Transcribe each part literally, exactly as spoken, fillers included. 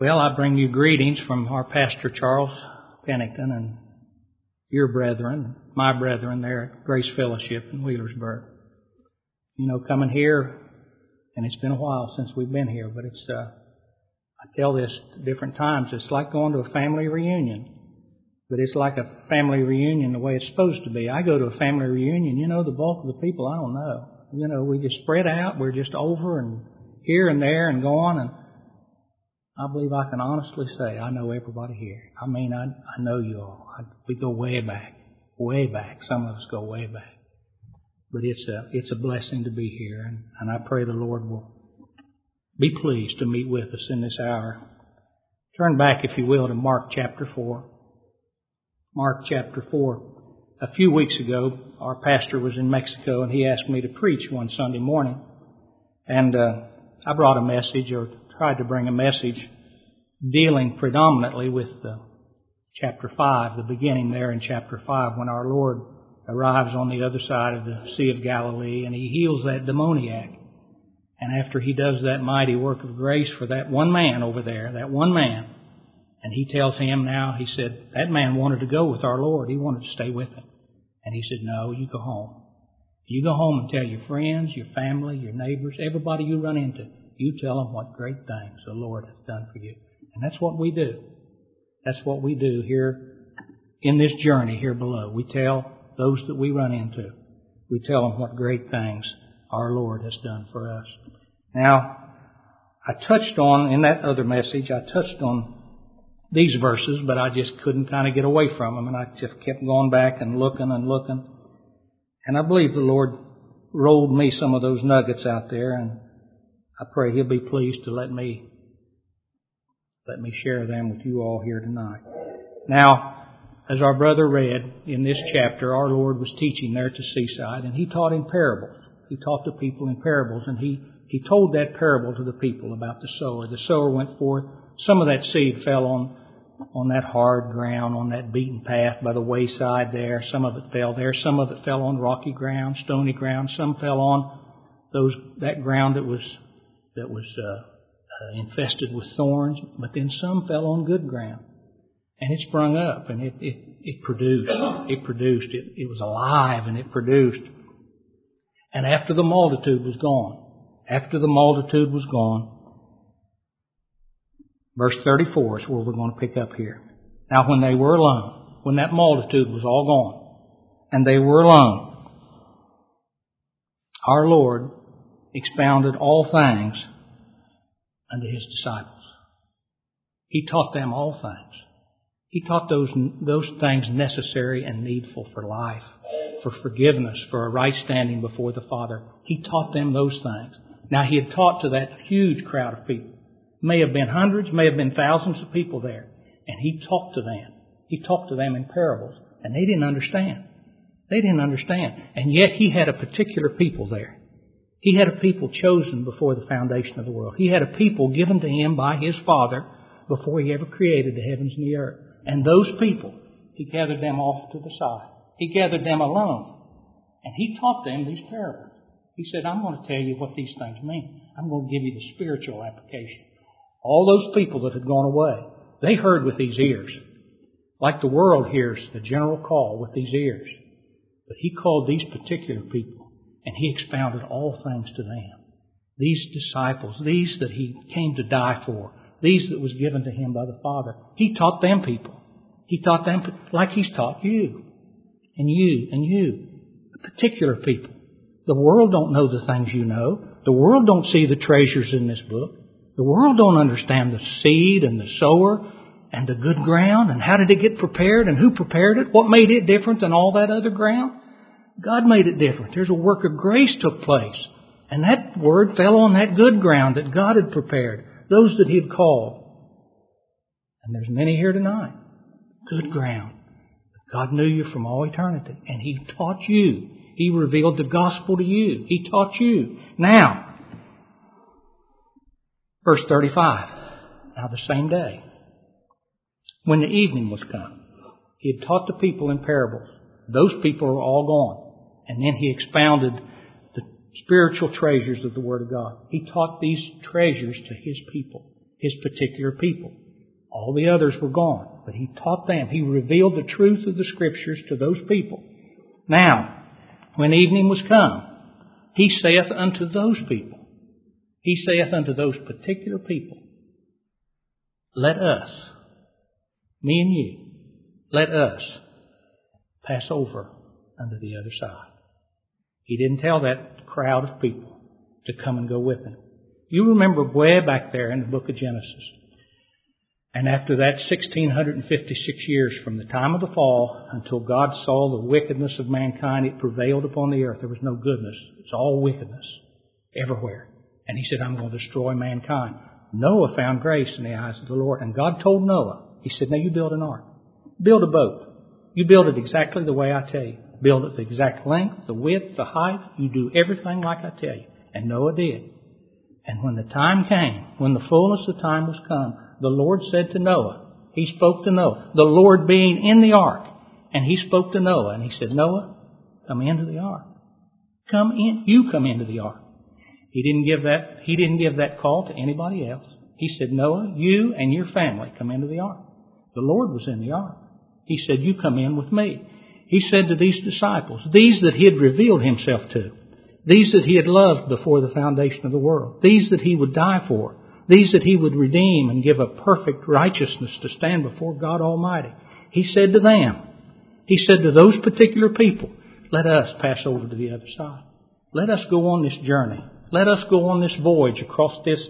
Well, I bring you greetings from our pastor, Charles Pennington, and your brethren, my brethren there at Grace Fellowship in Wheelersburg. You know, coming here, and it's been a while since we've been here, but it's, uh, I tell this at different times, it's like going to a family reunion. But it's like a family reunion the way it's supposed to be. I go to a family reunion, you know, the bulk of the people I don't know. You know, we just spread out, we're just over and here and there and gone, and I believe I can honestly say I know everybody here. I mean, I, I know you all. I, we go way back, way back. Some of us go way back. But it's a, it's a blessing to be here, and, and I pray the Lord will be pleased to meet with us in this hour. Turn back, if you will, to Mark chapter four. Mark chapter four. A few weeks ago, our pastor was in Mexico, and he asked me to preach one Sunday morning. And uh, I brought a message, or tried to bring a message, dealing predominantly with uh, chapter five, the beginning there in chapter five, when our Lord arrives on the other side of the Sea of Galilee, and He heals that demoniac. And after He does that mighty work of grace for that one man over there, that one man, and He tells him now, He said, that man wanted to go with our Lord. He wanted to stay with Him. And He said, no, you go home. You go home and tell your friends, your family, your neighbors, everybody you run into, you tell them what great things the Lord has done for you. And that's what we do. That's what we do here in this journey here below. We tell those that we run into, we tell them what great things our Lord has done for us. Now, I touched on, in that other message, I touched on these verses, but I just couldn't kind of get away from them, and I just kept going back and looking and looking. And I believe the Lord rolled me some of those nuggets out there, and I pray He'll be pleased to let me let me share them with you all here tonight. Now, as our brother read in this chapter, our Lord was teaching there to Seaside, and He taught in parables. He taught the people in parables, and He, he told that parable to the people about the sower. The sower went forth. Some of that seed fell on on that hard ground, on that beaten path by the wayside there. Some of it fell there. Some of it fell on rocky ground, stony ground. Some fell on those that ground that was that was uh, uh, infested with thorns. But then some fell on good ground, and it sprung up, and it it, it produced. It produced. It, it was alive, and it produced. And after the multitude was gone, after the multitude was gone, verse thirty-four is where we're going to pick up here. Now when they were alone, when that multitude was all gone, and they were alone, our Lord expounded all things unto His disciples. He taught them all things. He taught those, those things necessary and needful for life, for forgiveness, for a right standing before the Father. He taught them those things. Now He had taught to that huge crowd of people. May have been hundreds, may have been thousands of people there. And He talked to them. He talked to them in parables. And they didn't understand. They didn't understand. And yet He had a particular people there. He had a people chosen before the foundation of the world. He had a people given to Him by His Father before He ever created the heavens and the earth. And those people, He gathered them off to the side. He gathered them alone. And He taught them these parables. He said, I'm going to tell you what these things mean. I'm going to give you the spiritual application. All those people that had gone away, they heard with these ears, like the world hears the general call with these ears. But He called these particular people, and He expounded all things to them. These disciples, these that He came to die for, these that was given to Him by the Father, He taught them people. He taught them like He's taught you, and you, and you, particular people. The world don't know the things you know. The world don't see the treasures in this book. The world don't understand the seed and the sower and the good ground and how did it get prepared and who prepared it? What made it different than all that other ground? God made it different. There's a work of grace took place. And that word fell on that good ground that God had prepared. Those that He had called. And there's many here tonight. Good ground. God knew you from all eternity. And He taught you. He revealed the gospel to you. He taught you. Now, verse thirty-five. Now the same day, when the evening was come, He had taught the people in parables. Those people were all gone. And then He expounded the spiritual treasures of the Word of God. He taught these treasures to His people. His particular people. All the others were gone, but He taught them. He revealed the truth of the Scriptures to those people. Now, when evening was come, He saith unto those people, He saith unto those particular people, let us, me and you, let us pass over unto the other side. He didn't tell that crowd of people to come and go with Him. You remember way back there in the book of Genesis. And after that, one thousand six hundred fifty-six years from the time of the fall until God saw the wickedness of mankind, it prevailed upon the earth. There was no goodness. It's all wickedness everywhere. And He said, I'm going to destroy mankind. Noah found grace in the eyes of the Lord. And God told Noah, He said, now you build an ark. Build a boat. You build it exactly the way I tell you. Build it the exact length, the width, the height. You do everything like I tell you. And Noah did. And when the time came, when the fullness of time was come, the Lord said to Noah, He spoke to Noah, the Lord being in the ark, and He spoke to Noah, and He said, Noah, come into the ark. Come in, you come into the ark. He didn't give that, He didn't give that call to anybody else. He said, Noah, you and your family come into the ark. The Lord was in the ark. He said, you come in with me. He said to these disciples, these that He had revealed Himself to, these that He had loved before the foundation of the world, these that He would die for, these that He would redeem and give a perfect righteousness to stand before God Almighty. He said to them, He said to those particular people, let us pass over to the other side. Let us go on this journey. Let us go on this voyage across this,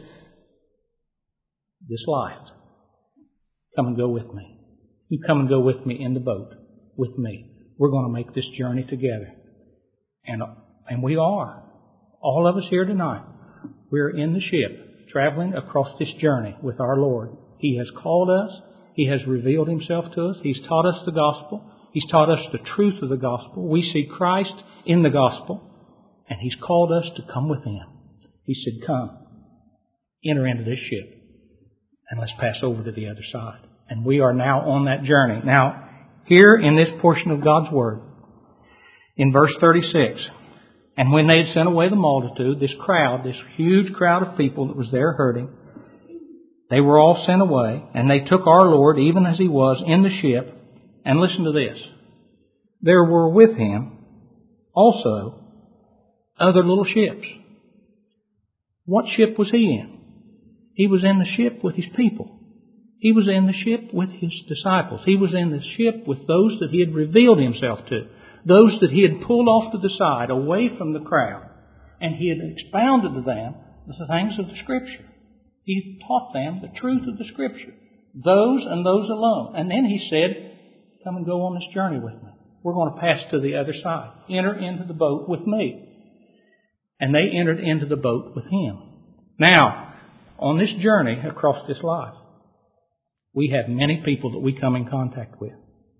this life. Come and go with me. You come and go with me in the boat with me. We're going to make this journey together. And, and we are. All of us here tonight. We're in the ship, traveling across this journey with our Lord. He has called us. He has revealed Himself to us. He's taught us the gospel. He's taught us the truth of the gospel. We see Christ in the gospel. And He's called us to come with Him. He said, come, enter into this ship, and let's pass over to the other side. And we are now on that journey. Now, here in this portion of God's Word, in verse thirty-six, and when they had sent away the multitude, this crowd, this huge crowd of people that was there herding, they were all sent away, and they took our Lord, even as He was, in the ship. And listen to this. There were with Him also other little ships. What ship was He in? He was in the ship with His people. He was in the ship with His disciples. He was in the ship with those that He had revealed Himself to. Those that He had pulled off to the side, away from the crowd. And He had expounded to them the things of the Scripture. He taught them the truth of the Scripture. Those and those alone. And then He said, come and go on this journey with me. We're going to pass to the other side. Enter into the boat with me. And they entered into the boat with Him. Now, on this journey across this life, we have many people that we come in contact with.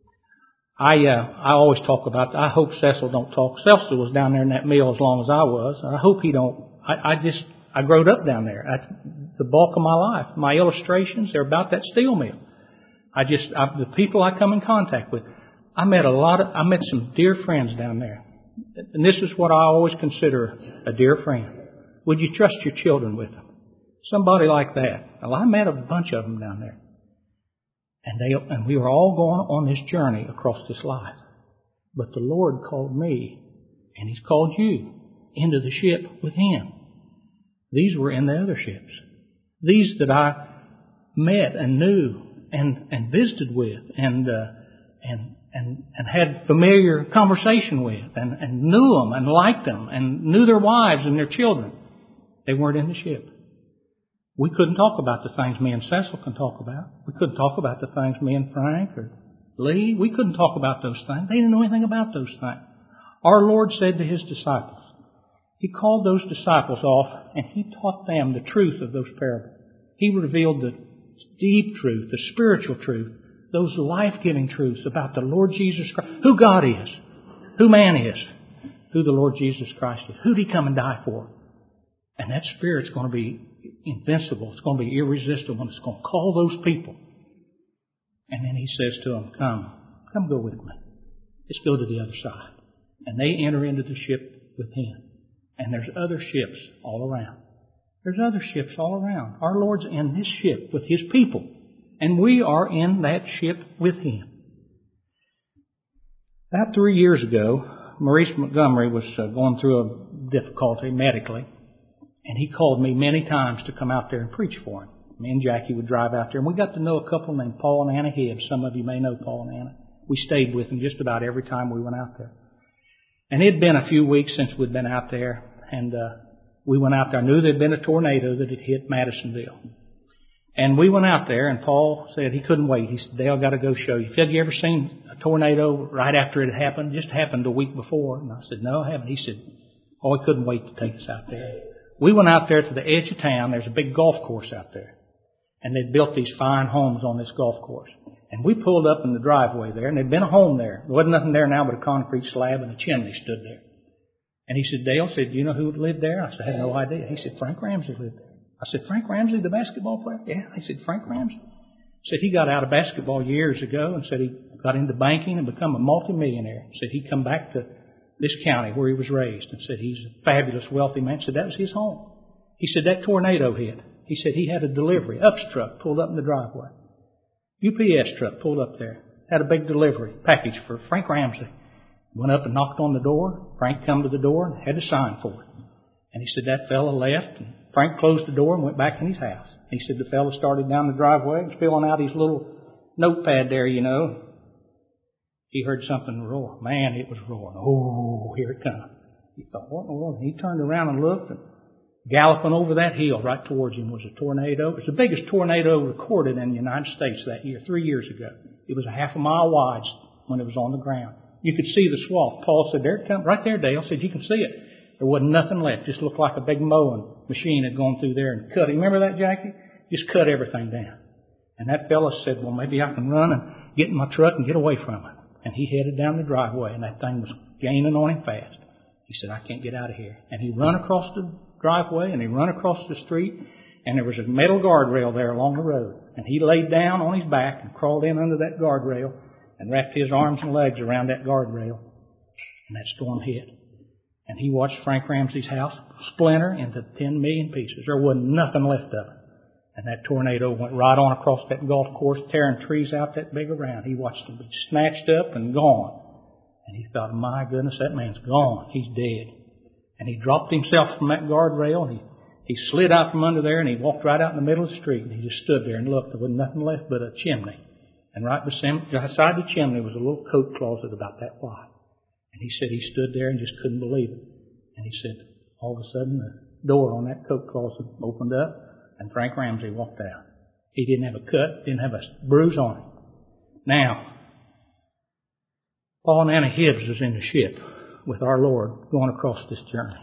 I uh, I always talk about, I hope Cecil don't talk. Cecil was down there in that mill as long as I was. I hope he don't. I, I just, I growed up down there. That's the bulk of my life. My illustrations, they're about that steel mill. I just, I, the people I come in contact with, I met a lot of, I met some dear friends down there. And this is what I always consider a dear friend. Would you trust your children with them? Somebody like that. Well, I met a bunch of them down there. And they, and we were all going on this journey across this life. But the Lord called me, and He's called you into the ship with Him. These were in the other ships. These that I met and knew and, and visited with and, uh, and, and, and had familiar conversation with and, and knew them and liked them and knew their wives and their children. They weren't in the ship. We couldn't talk about the things me and Cecil can talk about. We couldn't talk about the things me and Frank or Lee. We couldn't talk about those things. They didn't know anything about those things. Our Lord said to His disciples, He called those disciples off and He taught them the truth of those parables. He revealed the deep truth, the spiritual truth, those life-giving truths about the Lord Jesus Christ, who God is, who man is, who the Lord Jesus Christ is, who did He come and die for. And that Spirit's going to be invincible. It's going to be irresistible. It's going to call those people. And then He says to them, come, come go with me. Let's go to the other side. And they enter into the ship with Him. And there's other ships all around. There's other ships all around. Our Lord's in this ship with His people. And we are in that ship with Him. About three years ago, Maurice Montgomery was uh, going through a difficulty medically. And he called me many times to come out there and preach for him. Me and Jackie would drive out there. And we got to know a couple named Paul and Anna Hibbs. Some of you may know Paul and Anna. We stayed with them just about every time we went out there. And it had been a few weeks since we'd been out there. And uh, we went out there. I knew there had been a tornado that had hit Madisonville. And we went out there, and Paul said he couldn't wait. He said, Dale, I've got to go show you. Have you ever seen a tornado right after it had happened? It just happened a week before. And I said, no, I haven't. He said, oh, he couldn't wait to take us out there. We went out there to the edge of town. There's a big golf course out there. And they'd built these fine homes on this golf course. And we pulled up in the driveway there, and there'd been a home there. There wasn't nothing there now but a concrete slab, and a chimney stood there. And he said, Dale, said, do you know who lived there? I said, I had no idea. He said, Frank Ramsey lived there. I said, Frank Ramsey, the basketball player? Yeah. He said, Frank Ramsey. Said he got out of basketball years ago and said he got into banking and become a multimillionaire. Said he come back to this county where he was raised and said he's a fabulous, wealthy man. Said that was his home. He said that tornado hit. He said he had a delivery. Ups truck pulled up in the driveway. U P S truck pulled up there. Had a big delivery package for Frank Ramsey. Went up and knocked on the door. Frank come to the door and had to sign for it. And he said that fella left. And Frank closed the door and went back in his house. He said the fella started down the driveway and was filling out his little notepad there, you know. He heard something roar. Man, it was roaring. Oh, here it comes. He thought, what in the world? He turned around and looked, and galloping over that hill right towards him was a tornado. It was the biggest tornado recorded in the United States that year, three years ago. It was a half a mile wide when it was on the ground. You could see the swath. Paul said, there it comes. Right there, Dale said, you can see it. There wasn't nothing left. Just looked like a big mowing machine had gone through there and cut it. Remember that, Jackie? Just cut everything down. And that fella said, well, maybe I can run and get in my truck and get away from it. And he headed down the driveway, and that thing was gaining on him fast. He said, I can't get out of here. And he run across the driveway, and he run across the street, and there was a metal guardrail there along the road. And he laid down on his back and crawled in under that guardrail and wrapped his arms and legs around that guardrail. And that storm hit. And he watched Frank Ramsey's house splinter into ten million pieces. There wasn't nothing left of it. And that tornado went right on across that golf course, tearing trees out that big around. He watched them snatched up and gone. And he thought, my goodness, that man's gone. He's dead. And he dropped himself from that guardrail, and he, he slid out from under there, and he walked right out in the middle of the street. And he just stood there and looked. There wasn't nothing left but a chimney. And right beside the chimney was a little coat closet about that wide. And he said he stood there and just couldn't believe it. And he said, all of a sudden, the door on that coat closet opened up, and Frank Ramsey walked out. He didn't have a cut, didn't have a bruise on him. Now, Paul and Anna Hibbs was in the ship with our Lord going across this journey.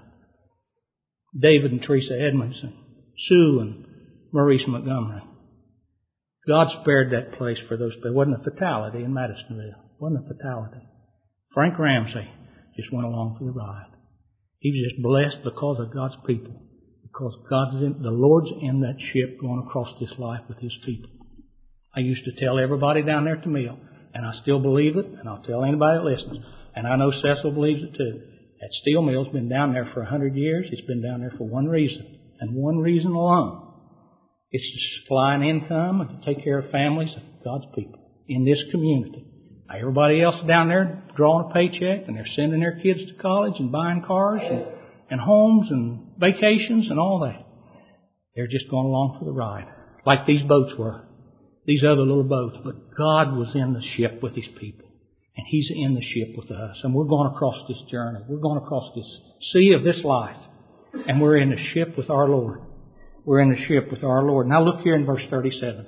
David and Teresa Edmondson, Sue and Maurice Montgomery. God spared that place for those people. It wasn't a fatality in Madisonville. It wasn't a fatality. Frank Ramsey just went along for the ride. He was just blessed because of God's people. Because God's in, the Lord's in that ship going across this life with His people. I used to tell everybody down there at the mill, and I still believe it, and I'll tell anybody that listens. And I know Cecil believes it too. That steel mill's been down there for a hundred years. It's been down there for one reason, and one reason alone. It's to supply an income and to take care of families of God's people in this community. Now, everybody else down there drawing a paycheck, and they're sending their kids to college and buying cars and, and homes and vacations and all that. They're just going along for the ride, like these boats were, these other little boats. But God was in the ship with His people, and He's in the ship with us. And we're going across this journey. We're going across this sea of this life, and we're in the ship with our Lord. We're in the ship with our Lord. Now look here in verse thirty-seven.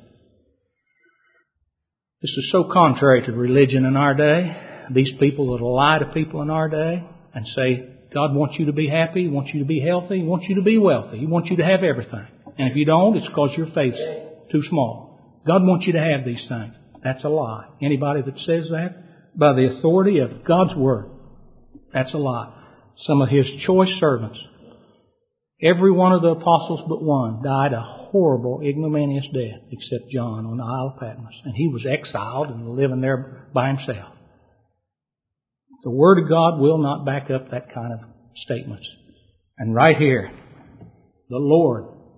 This is so contrary to religion in our day. These people that lie to people in our day and say, God wants you to be happy, He wants you to be healthy, He wants you to be wealthy, He wants you to have everything. And if you don't, it's because your faith's too small. God wants you to have these things. That's a lie. Anybody that says that by the authority of God's Word, that's a lie. Some of His choice servants, every one of the apostles but one, died a horrible, ignominious death, except John on the Isle of Patmos. And he was exiled and living there by himself. The Word of God will not back up that kind of statements. And right here, the Lord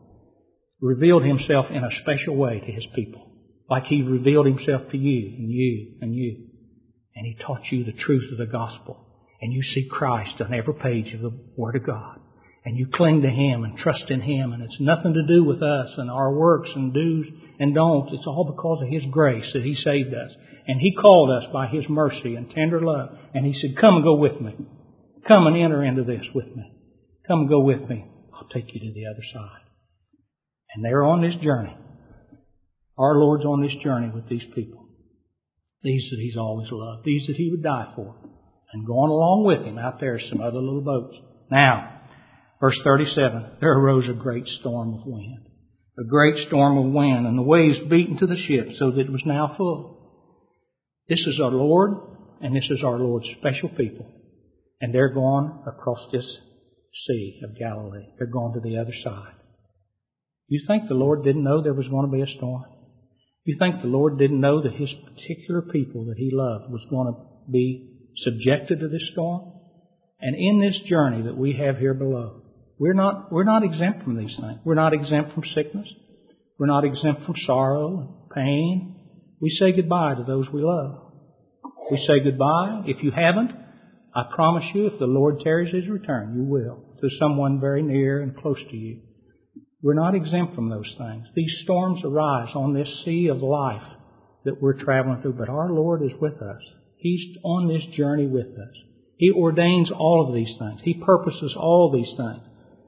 revealed Himself in a special way to His people. Like He revealed Himself to you and you and you. And He taught you the truth of the gospel. And you see Christ on every page of the Word of God. And you cling to Him and trust in Him. And it's nothing to do with us and our works and do's and don'ts. It's all because of His grace that He saved us. And He called us by His mercy and tender love. And He said, come and go with me. Come and enter into this with me. Come and go with me. I'll take you to the other side. And they're on this journey. Our Lord's on this journey with these people. These that He's always loved. These that He would die for. And going along with Him out there are some other little boats. Now, verse thirty-seven, there arose a great storm of wind. A great storm of wind, and the waves beat into the ship so that it was now full. This is our Lord, and this is our Lord's special people. And they're going across this sea of Galilee. They're going to the other side. You think the Lord didn't know there was going to be a storm? You think the Lord didn't know that His particular people that He loved was going to be subjected to this storm? And in this journey that we have here below, we're not, we're not exempt from these things. We're not exempt from sickness. We're not exempt from sorrow and pain. We say goodbye to those we love. We say goodbye. If you haven't, I promise you, if the Lord tarries His return, you will, to someone very near and close to you. We're not exempt from those things. These storms arise on this sea of life that we're traveling through, but our Lord is with us. He's on this journey with us. He ordains all of these things. He purposes all these things.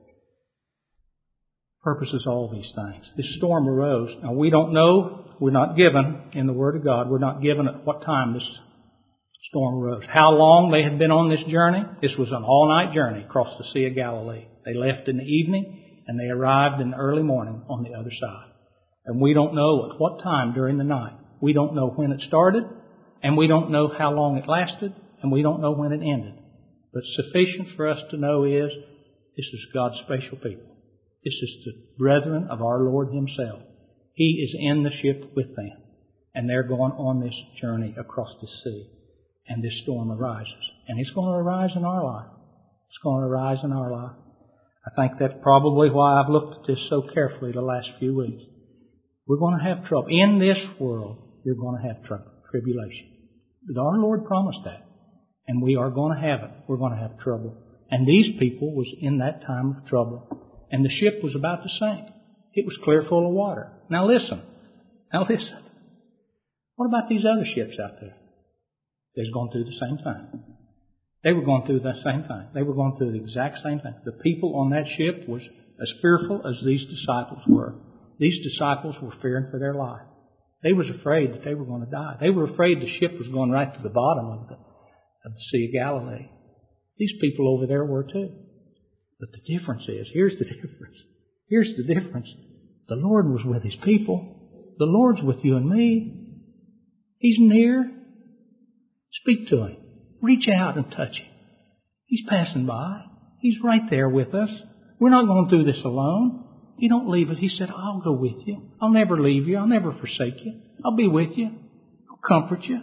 Purposes all these things. This storm arose. Now we don't know, we're not given in the Word of God, we're not given at what time this storm arose. How long they had been on this journey? This was an all-night journey across the Sea of Galilee. They left in the evening and they arrived in the early morning on the other side. And we don't know at what time during the night. We don't know when it started, and we don't know how long it lasted, and we don't know when it ended. But sufficient for us to know is, this is God's special people. This is the brethren of our Lord Himself. He is in the ship with them, and they're going on this journey across the sea. And this storm arises. And it's going to arise in our life. It's going to arise in our life. I think that's probably why I've looked at this so carefully the last few weeks. We're going to have trouble. In this world, you're going to have trouble, tribulation. But our Lord promised that. And we are going to have it. We're going to have trouble. And these people was in that time of trouble. And the ship was about to sink. It was clear full of water. Now listen. Now listen. What about these other ships out there? They're going through the same thing. They were going through the same thing. They were going through the exact same thing. The people on that ship was as fearful as these disciples were. These disciples were fearing for their life. They was afraid that they were going to die. They were afraid the ship was going right to the bottom of the, of the Sea of Galilee. These people over there were too. But the difference is, here's the difference. Here's the difference. The Lord was with His people. The Lord's with you and me. He's near. Speak to Him. Reach out and touch Him. He's passing by. He's right there with us. We're not going through this alone. He don't leave us. He said, I'll go with you. I'll never leave you. I'll never forsake you. I'll be with you. I'll comfort you.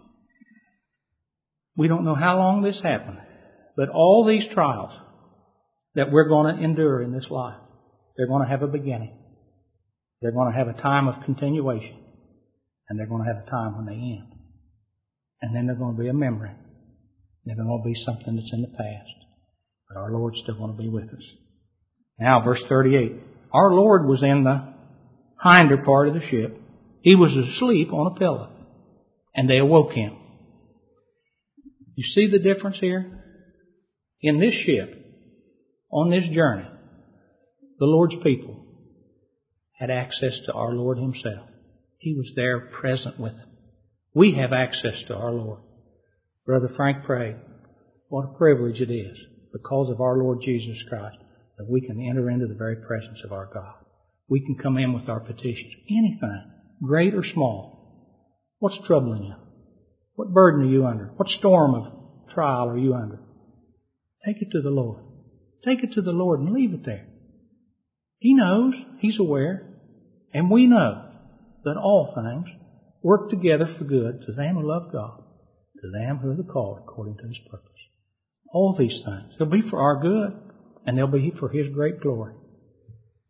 We don't know how long this happened, but all these trials that we're going to endure in this life, they're going to have a beginning. They're going to have a time of continuation, and they're going to have a time when they end. And then they're going to be a memory. They're going to be something that's in the past. But our Lord's still going to be with us. Now, verse thirty-eight. Our Lord was in the hinder part of the ship. He was asleep on a pillow. And they awoke Him. You see the difference here? In this ship, on this journey, the Lord's people had access to our Lord Himself. He was there present with them. We have access to our Lord. Brother Frank prayed, what a privilege it is, because of our Lord Jesus Christ, that we can enter into the very presence of our God. We can come in with our petitions. Anything, great or small. What's troubling you? What burden are you under? What storm of trial are you under? Take it to the Lord. Take it to the Lord and leave it there. He knows. He's aware. And we know that all things work together for good to them who love God, to them who are the called according to His purpose. All these things. They'll be for our good, and they'll be for His great glory.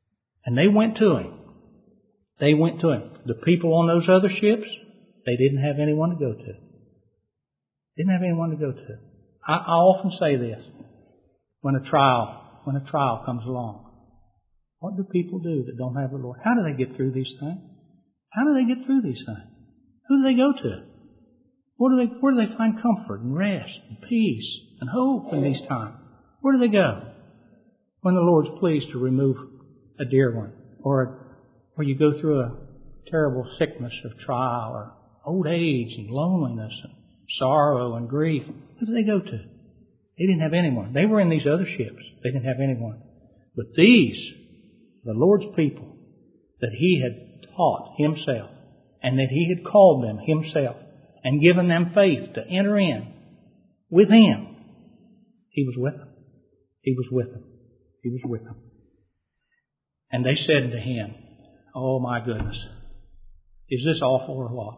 And they went to him. They went to him. The people on those other ships, they didn't have anyone to go to. Didn't have anyone to go to. I, I often say this. When a trial, when a trial comes along, what do people do that don't have the Lord? How do they get through these things? How do they get through these things? Who do they go to? Where do they, where do they find comfort and rest and peace and hope in these times? Where do they go? When the Lord's pleased to remove a dear one, or or you go through a terrible sickness or trial, or old age and loneliness and sorrow and grief, who do they go to? They didn't have anyone. They were in these other ships. They didn't have anyone. But these, the Lord's people, that He had taught Himself, and that He had called them Himself, and given them faith to enter in with Him, He was with them. He was with them. He was with them. And they said to Him, "Oh my goodness, is this awful or what?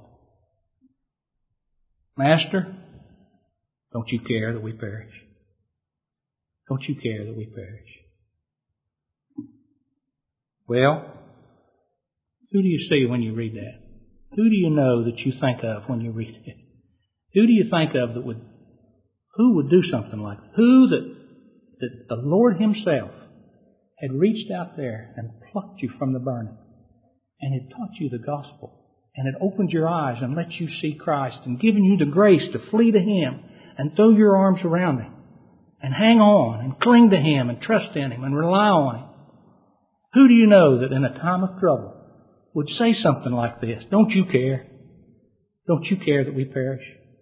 Master, don't you care that we perish? Don't you care that we perish?" Well, who do you see when you read that? Who do you know that you think of when you read it? Who do you think of that would, who would do something like that? Who that, that the Lord Himself had reached out there and plucked you from the burning and had taught you the gospel and had opened your eyes and let you see Christ and given you the grace to flee to Him and throw your arms around Him and hang on and cling to Him and trust in Him and rely on Him? Who do you know that in a time of trouble would say something like this? Don't you care? Don't you care that we perish?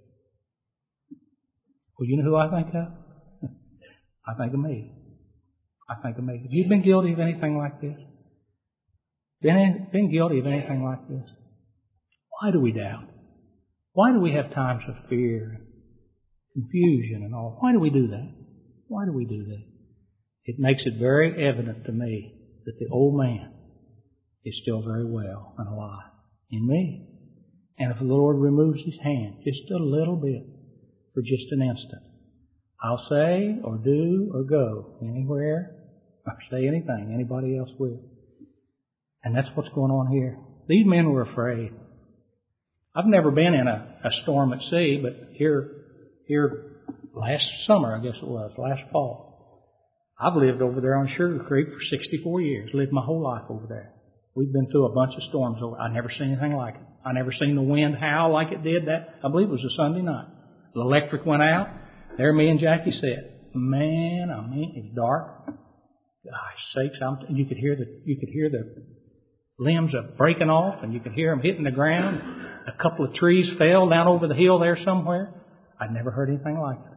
Well, you know who I think of? I think of me. I think of me. Have you been guilty of anything like this? Been, been guilty of anything like this? Why do we doubt? Why do we have times of fear and confusion and all? Why do we do that? Why do we do that? It makes it very evident to me that the old man is still very well and alive in me. And if the Lord removes His hand just a little bit for just an instant, I'll say or do or go anywhere or say anything anybody else will. And that's what's going on here. These men were afraid. I've never been in a, a storm at sea, but here, here last summer, I guess it was, last fall, I've lived over there on Sugar Creek for sixty-four years, lived my whole life over there. We've been through a bunch of storms over. I've never seen anything like it. I never seen the wind howl like it did that. I believe it was a Sunday night. The electric went out. There me and Jackie sat. Man, I mean, it's dark. Gosh sakes, I'm, you could hear the, you could hear the limbs are breaking off, and you could hear them hitting the ground. A couple of trees fell down over the hill there somewhere. I'd never heard anything like it.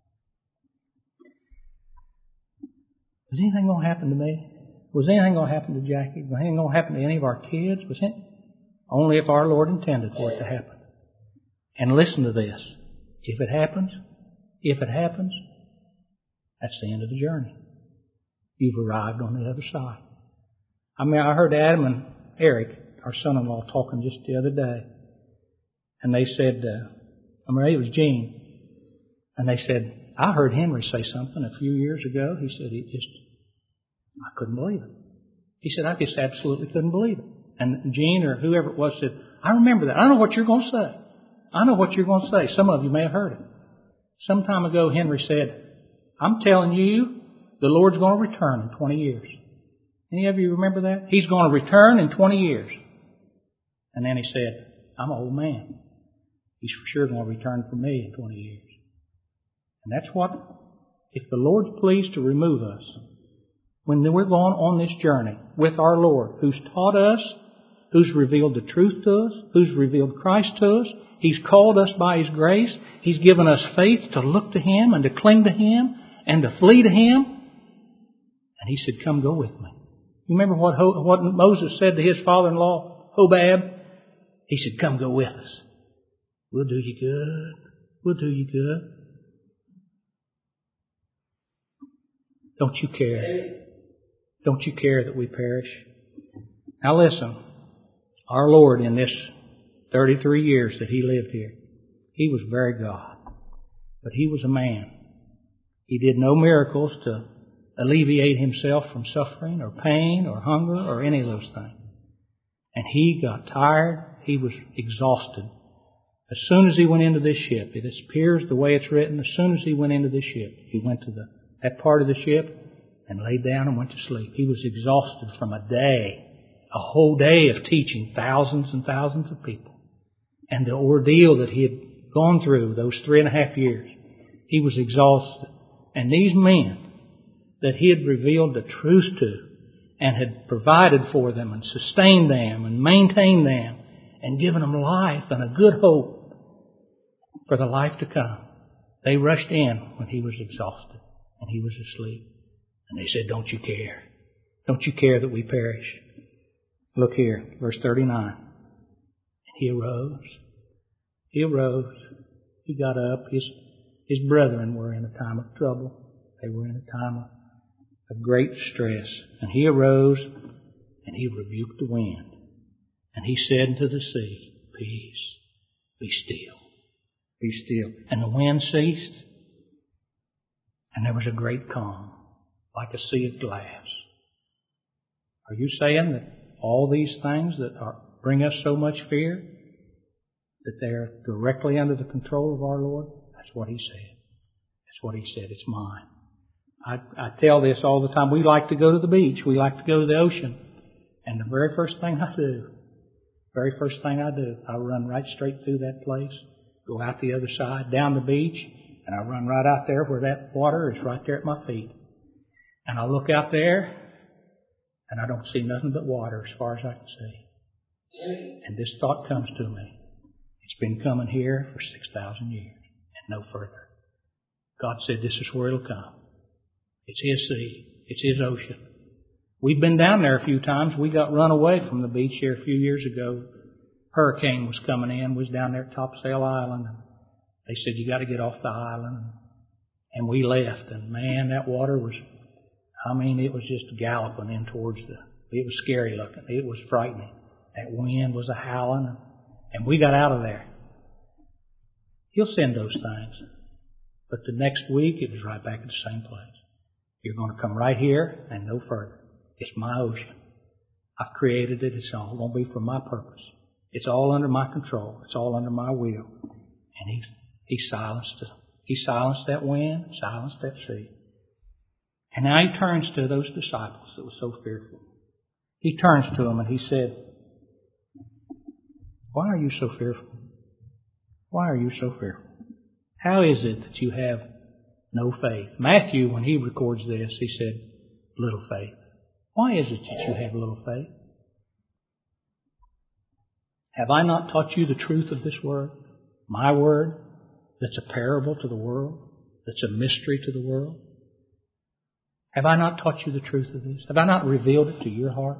Was anything going to happen to me? Was anything going to happen to Jackie? Was anything going to happen to any of our kids? Was it? Only if our Lord intended for it to happen. And listen to this. If it happens, if it happens, that's the end of the journey. You've arrived on the other side. I mean, I heard Adam and Eric, our son-in-law, talking just the other day. And they said, uh, I mean, it was Gene. And they said, I heard Henry say something a few years ago. He said he just, I couldn't believe it. He said, I just absolutely couldn't believe it. And Gene or whoever it was said, I remember that. I know what you're going to say. I know what you're going to say. Some of you may have heard it. Some time ago, Henry said, I'm telling you, the Lord's going to return in twenty years. Any of you remember that? He's going to return in twenty years. And then he said, I'm an old man. He's for sure going to return for me in twenty years. And that's what, if the Lord's pleased to remove us, when we're going on this journey with our Lord, who's taught us, who's revealed the truth to us, who's revealed Christ to us, He's called us by His grace, He's given us faith to look to Him and to cling to Him and to flee to Him. And He said, come go with me. You remember what, what Moses said to his father-in-law, Hobab? He said, come go with us. We'll do you good. We'll do you good. Don't you care? Don't you care that we perish? Now listen, our Lord in this thirty-three years that He lived here, He was very God. But He was a man. He did no miracles to alleviate himself from suffering or pain or hunger or any of those things. And he got tired. He was exhausted. As soon as he went into this ship, it appears the way it's written, as soon as he went into this ship, he went to the, that part of the ship and laid down and went to sleep. He was exhausted from a day, a whole day of teaching thousands and thousands of people. And the ordeal that he had gone through those three and a half years, he was exhausted. And these men that he had revealed the truth to and had provided for them and sustained them and maintained them and given them life and a good hope for the life to come, they rushed in when he was exhausted and he was asleep. And they said, don't you care? Don't you care that we perish? Look here, verse thirty-nine. And he arose. He arose. He got up. His, his brethren were in a time of trouble. They were in a time of, of great distress. And he arose and he rebuked the wind. And he said unto the sea, peace, be still. Be still. And the wind ceased. And there was a great calm, like a sea of glass. Are you saying that all these things that are, bring us so much fear, that they're directly under the control of our Lord? That's what he said. That's what he said. It's mine. I, I tell this all the time. We like to go to the beach. We like to go to the ocean. And the very first thing I do, very first thing I do, I run right straight through that place, go out the other side, down the beach, and I run right out there where that water is right there at my feet. And I look out there, and I don't see nothing but water as far as I can see. And this thought comes to me. It's been coming here for six thousand years and no further. God said this is where it'll come. It's His sea. It's His ocean. We've been down there a few times. We got run away from the beach here a few years ago. Hurricane was coming in. We was down there at Topsail Island. They said, you got to get off the island. And we left. And man, that water was, I mean, it was just galloping in towards the, it was scary looking. It was frightening. That wind was a howling. And we got out of there. He'll send those things. But the next week, it was right back at the same place. You're going to come right here and no further. It's my ocean. I've created it. It's all going to be for my purpose. It's all under my control. It's all under my will. And he, he silenced it. He silenced that wind, silenced that sea. And now he turns to those disciples that were so fearful. He turns to them and he said, why are you so fearful? Why are you so fearful? How is it that you have no faith? Matthew, when he records this, he said, little faith. Why is it that you have little faith? Have I not taught you the truth of this word? My word, that's a parable to the world, that's a mystery to the world? Have I not taught you the truth of this? Have I not revealed it to your heart?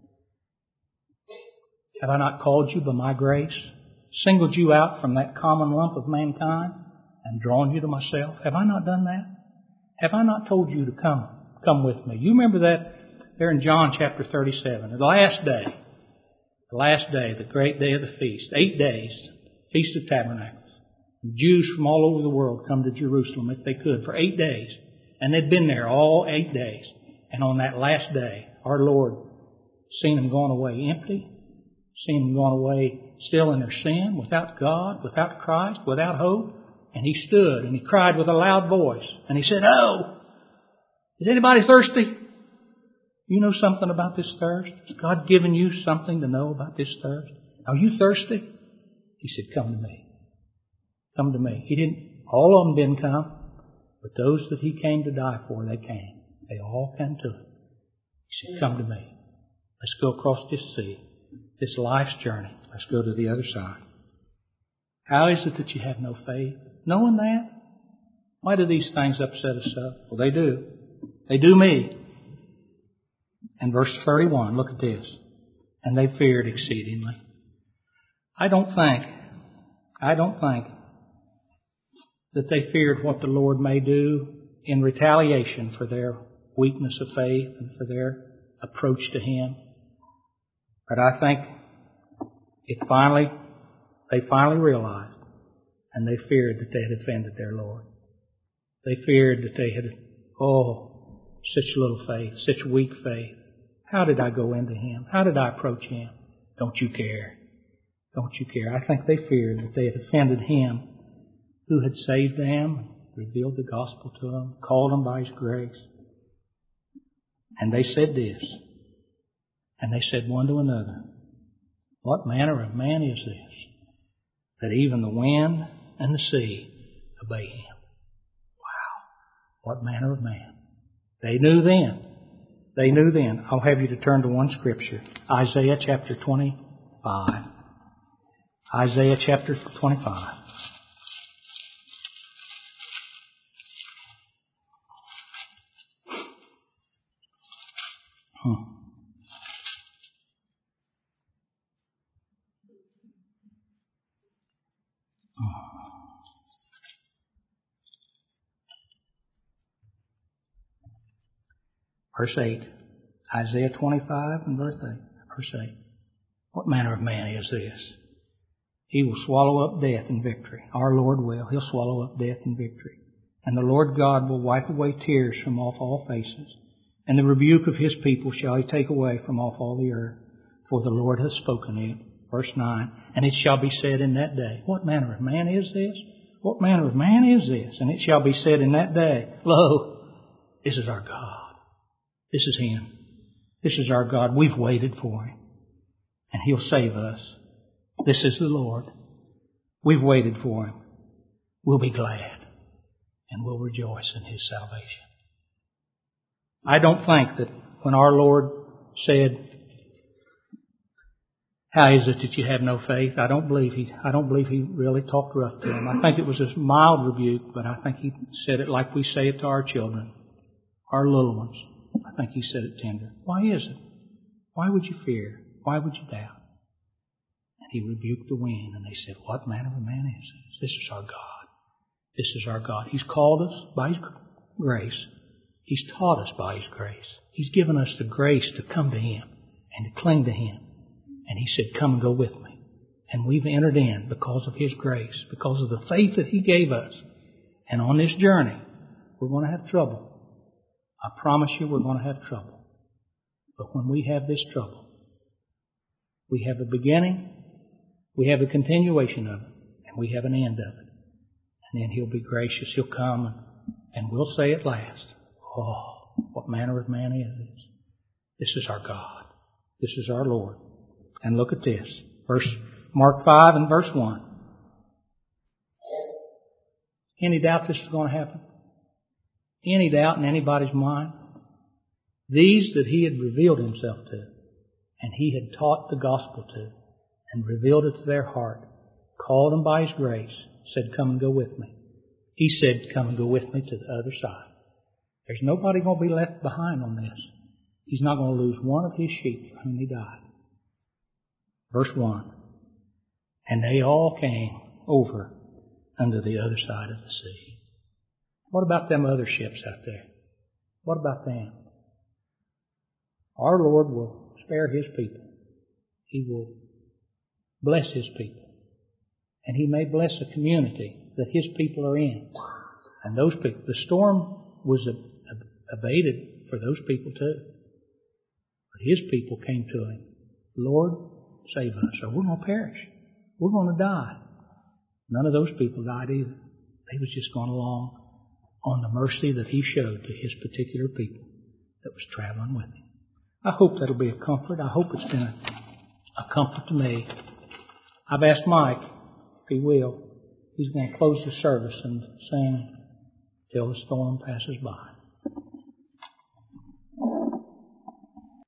Have I not called you by my grace, singled you out from that common lump of mankind, and drawn you to myself? Have I not done that? Have I not told you to come, come with me? You remember that there in John chapter thirty-seven, the last day, the last day, the great day of the feast, eight days, Feast of Tabernacles. Jews from all over the world come to Jerusalem if they could for eight days. And they'd been there all eight days. And on that last day, our Lord seen them going away empty, seen them going away still in their sin, without God, without Christ, without hope. And He stood and He cried with a loud voice. And He said, oh, is anybody thirsty? You know something about this thirst? Has God given you something to know about this thirst? Are you thirsty? He said, come to me. Come to me. He didn't, all of them didn't come, but those that He came to die for, they came. They all came to Him. He said, come to me. Let's go across this sea, this life's journey. Let's go to the other side. How is it that you have no faith? Knowing that? Why do these things upset us up? Well, they do. They do me. And verse thirty-one, look at this. And they feared exceedingly. I don't think, I don't think that they feared what the Lord may do in retaliation for their weakness of faith and for their approach to Him. But I think it finally, they finally realized, and they feared that they had offended their Lord. They feared that they had, oh, such little faith, such weak faith. How did I go into Him? How did I approach Him? Don't you care? Don't you care? I think they feared that they had offended Him who had saved them, revealed the gospel to them, called them by His grace. And they said this, and they said one to another, what manner of man is this, that even the wind and the sea obey Him? Wow, what manner of man. They knew then. They knew then. I'll have you to turn to one scripture. Isaiah chapter twenty-five. Isaiah chapter twenty-five. Hmm. Verse eight. Isaiah twenty-five and verse eight. Verse eight. What manner of man is this? He will swallow up death in victory. Our Lord will. He'll swallow up death in victory. And the Lord God will wipe away tears from off all faces. And the rebuke of His people shall He take away from off all the earth. For the Lord hath spoken it. Verse nine. And it shall be said in that day, what manner of man is this? What manner of man is this? And it shall be said in that day, lo, this is our God. This is Him. This is our God. We've waited for Him. And He'll save us. This is the Lord. We've waited for Him. We'll be glad. And we'll rejoice in His salvation. I don't think that when our Lord said, how is it that you have no faith? I don't believe He, I don't believe He really talked rough to them. I think it was a mild rebuke, but I think He said it like we say it to our children, our little ones. I think He said it tender. Why is it? Why would you fear? Why would you doubt? And He rebuked the wind, and they said, what manner of man is this? This is our God. This is our God. He's called us by His grace. He's taught us by His grace. He's given us the grace to come to Him and to cling to Him. And He said, come and go with me. And we've entered in because of His grace, because of the faith that He gave us. And on this journey, we're going to have trouble. I promise you we're going to have trouble. But when we have this trouble, we have a beginning, we have a continuation of it, and we have an end of it. And then He'll be gracious. He'll come and, and we'll say at last, oh, what manner of man is this? This is our God. This is our Lord. And look at this. Verse Mark five and verse one. Any doubt this is going to happen? Any doubt in anybody's mind? These that He had revealed Himself to, and He had taught the gospel to, and revealed it to their heart, called them by His grace, said, come and go with me. He said, come and go with me to the other side. There's nobody going to be left behind on this. He's not going to lose one of His sheep for whom He died. Verse one. And they all came over unto the other side of the sea. What about them other ships out there? What about them? Our Lord will spare His people. He will bless His people. And He may bless a community that His people are in. And those people, the storm was abated for those people too. But His people came to Him. Lord, save us, or we're going to perish. We're going to die. None of those people died either. They was just going along on the mercy that He showed to His particular people that was traveling with Him. I hope that'll be a comfort. I hope it's been a, a comfort to me. I've asked Mike, if he will, he's going to close the service and sing Till the Storm Passes By.